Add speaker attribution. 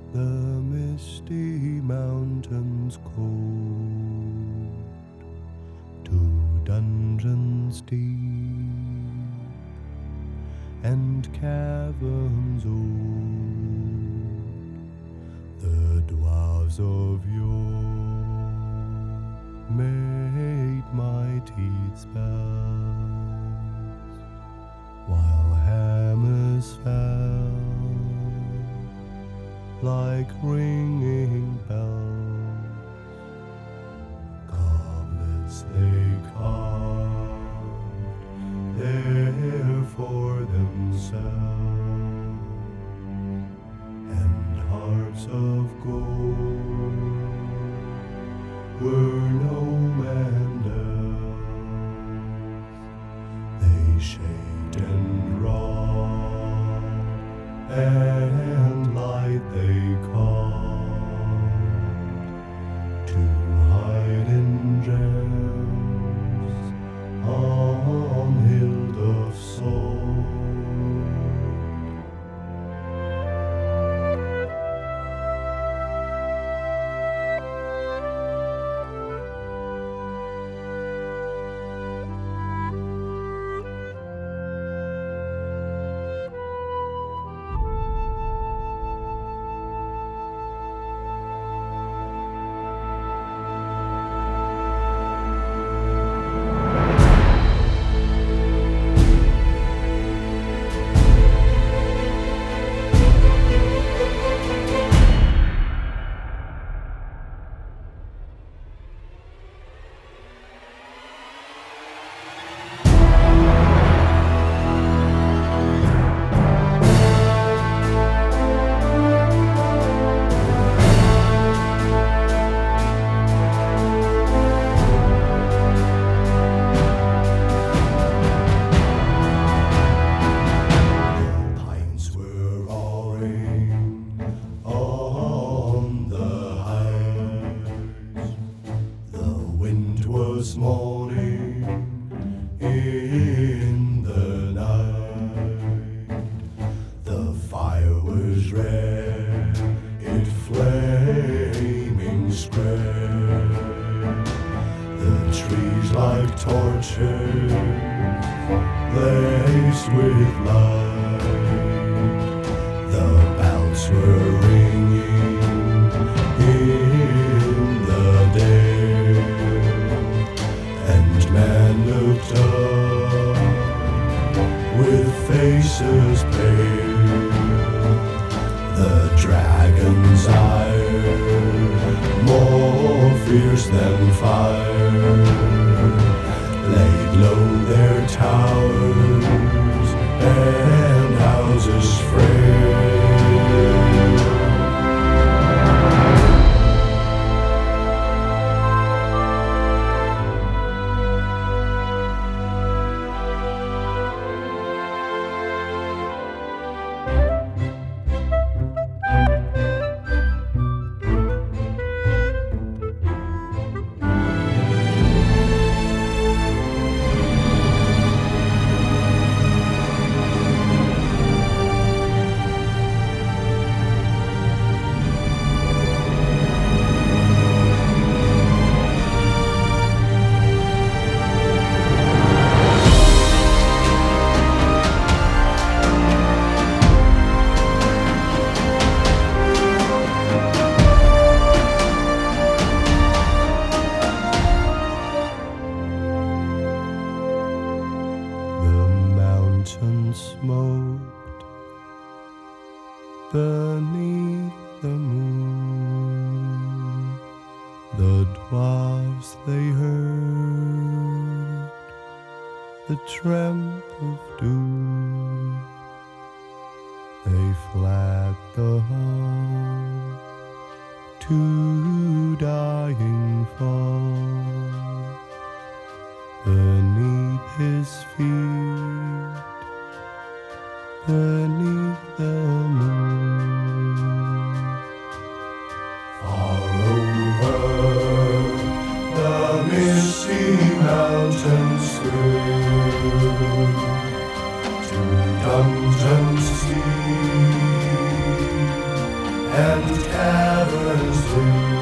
Speaker 1: the misty mountains cold, to dungeons deep and caverns old, the dwarves of yore made mighty spells, while hammers fell like ringing bells. Goblets they carved there for themselves, and harps of gold were gnome and elf. They shaped and wrought, and light they called, to hide in gems on hill of soul. Was moaning in the night. The fire was red, it flaming spread. The trees like torches, laced with light. The bells were ringing in the day. Men looked up with faces pale. The dragon's ire, more fierce than fire, laid low their towers and houses frail. Smoked beneath the moon, the dwarves they heard the tramp of doom. They fled the hall to dying fall beneath his feet, beneath the moon. Far over the misty mountains through, to dungeons deep and caverns too.